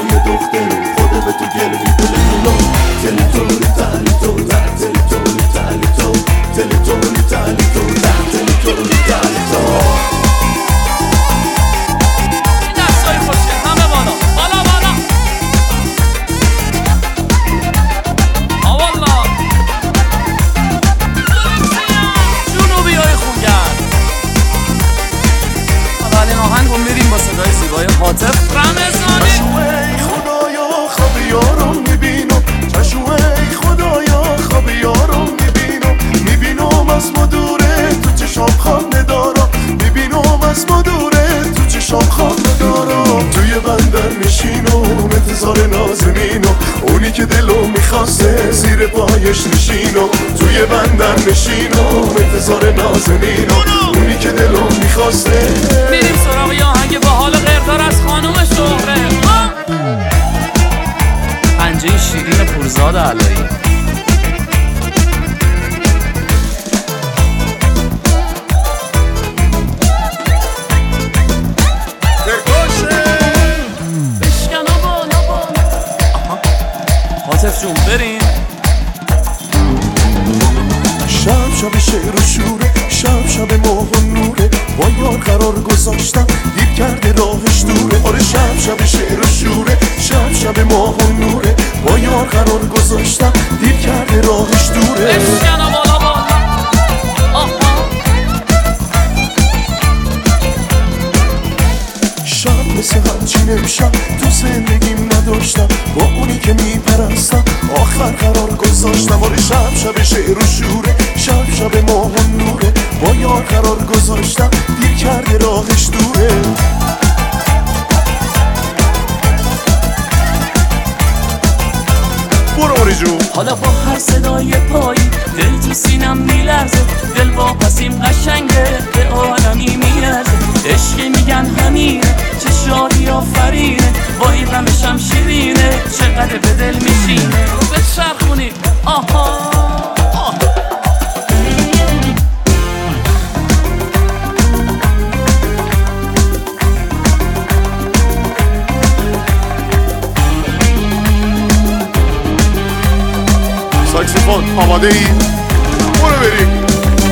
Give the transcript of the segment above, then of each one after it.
یه دختر خود به تو گرفتی دلمونو تلیتولی تلیتو تلیتولی تلیتو تلیتولی تلیتو تلیتولی تلیتو این دستای خوشگل همه بالا بالا بالا آوالا جنوبی های خوگر اولین آهنگ رو میریم با صدای زیبای حاطف رمضانی. چشوه خدایا خواب یارم میبینم چشوه خدایا خواب یارم میبینم از مدوره تو چشام خانه دارم میبینم از مدوره تو چشام خانه دارم توی بندر میشینم انتظار نازنینم اونی که دلو میخواسته زیر پایش نشینم توی بندر میشینم انتظار نازنینم اونی که دلو میخواسته. میریم سراغ یه آهنگ با حال غیردار از خانوم شهره پنجه شیرین پورزاد علایی. حاطف جون بریم. شب شب شعر و شوره شب شب ماه و نوره با یار قرار گذاشتم دیر کرده راهش دوره. آره شب شب شعر و شوره شب شب ماه و نوره با یار قرار گذاشتم دیر کرده راهش دوره. بشکن و بالا بالا شب مثل همچین امشب تو زندگیم نداشتم با اونی که میپرستم آخر قرار گذاشتم. آره شب شب شعر و شوره شب شب ماه و نوره با یار قرار گذاشتم دیر کرده راهش دوره. برو آری جون. حالا با هر صدای پایی دل تو سینم میلرزه دل واپسیم قشنگه به عالمی میرزه عشقی میگن همینه چه شادی آفرینه وای غمشم شیرینه چقدر به دل میشینه به چرخونی آها ساکسیفون آماده ای؟ برو بریم.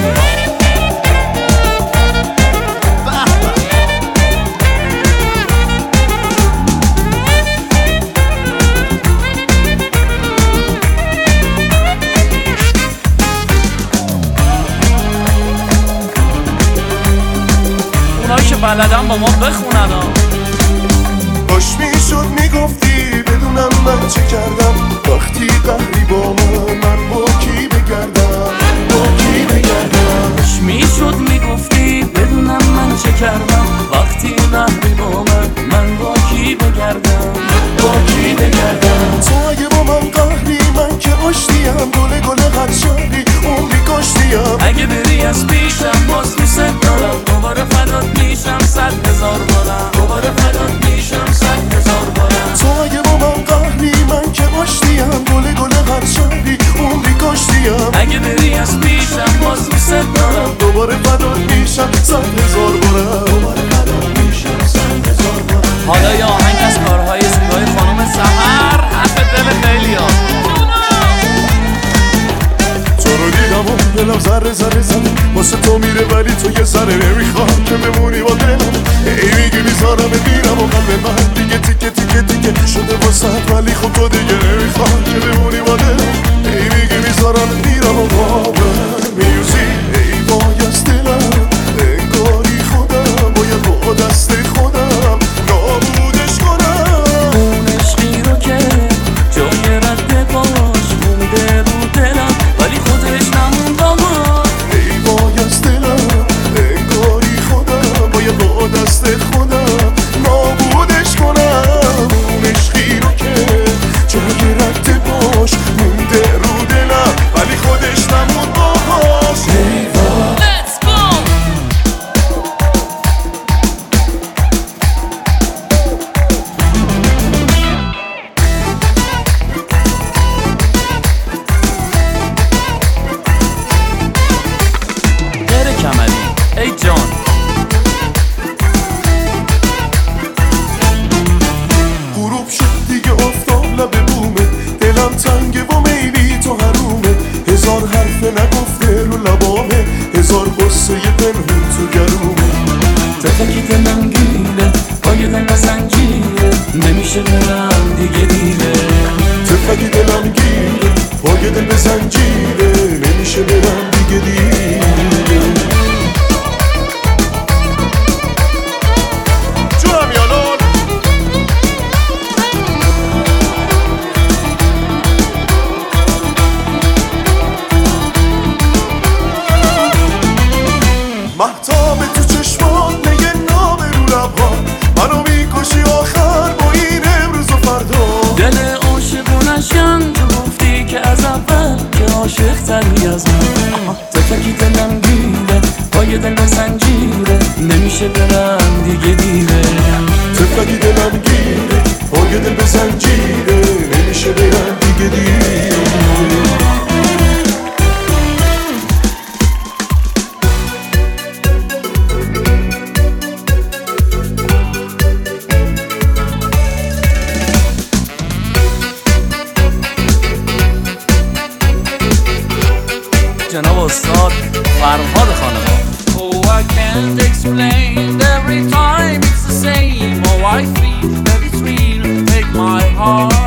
اونایی که بلدن با ما بخونن باش میشد میگفتی بدونم من چه کردم وقتی قهری با من با کی بگردم با کی بگردم. باش میشد میگفتی بدونم من چه کردم وقتی قهری با من با کی بگردم با کی بگردم. تو اگه با من قهری من که آشتیم گله گله هر شهری عمری کاشتیم. اگه بری از پیشم باز دوست دارم دوباره فدات میشم 100,000 بارم دوباره فدات میشم 100,000 بارم. تو اگه با من قهری من که آشتیم گله گله هر شهری عمری کاشتیم. اگه بری از پیشم باز دوست دارم دوباره فدات میشم 100,000 بارم دوباره فدات میشم 100,000 بارم. حالا یه آهنگ از کارهای زیبای خانم سحر حرف دل خیلیا. تو رو دیدم و دلم ذره ذره زده واسه تو میره ولی تو یه ذره نمیخوام که بمونی با دلم. ای میگی میذارم میرم و قلب من دیگه تیکه تیکه تیکه شده واسه ولی خب تو دیگه نمیخوام که بمونی با دلم. ای میگی میذارم میرم و باور میوزی ای وای از دلم انگاری خودم باید با دست خودم نابودش کنم. اون عشقی رو که جای رد باش مونده رو دلم ولی خودش نموند آقا. ای وای از دلم انگاری خودم باید با دست خودم نابودش کنم. اون عشقی رو که نگفته نگفته رو لبامه، هزار قصه پنهون تو گلومه. تفکی دلم گیره پای دل زنجیره، نمیشه برم دیگه دیره. تفکی دلم گیره پای دل زنجیره، نمیشه برم دیگه دیره. جونم یالون مهتاب تو چشمات میگه نام رو لبها، منو میکشی آخر با این امروز و فردا. دل عاشقونشم تو گفتی که از اول که عاشق تری از من. تفکی دلم گیره پای دل زنجیره، نمیشه برم دیگه دیره. تفکی دلم گیره پای دل زنجیره، نمیشه برم دیگه دیره. جناب استاد فرهاد خانقاه. Oh, I can't explain, every time it's the same. Oh, I feel that it's real, take my heart